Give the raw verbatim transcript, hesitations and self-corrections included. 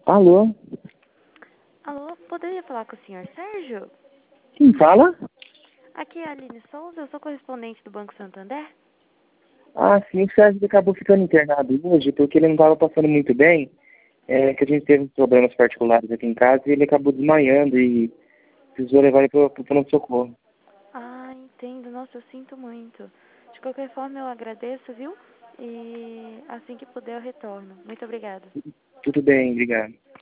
Alô? Alô, poderia falar com o senhor Sérgio? Quem fala? Aqui é a Aline Souza, eu sou correspondente do Banco Santander. Ah, sim, o Sérgio acabou ficando internado hoje porque ele não estava passando muito bem, é, que a gente teve uns problemas particulares aqui em casa e ele acabou desmaiando e precisou levar ele para o pronto-socorro. Ah, entendo. Nossa, eu sinto muito. De qualquer forma, eu agradeço, viu? E assim que puder, eu retorno. Muito obrigada. Tudo bem, obrigado.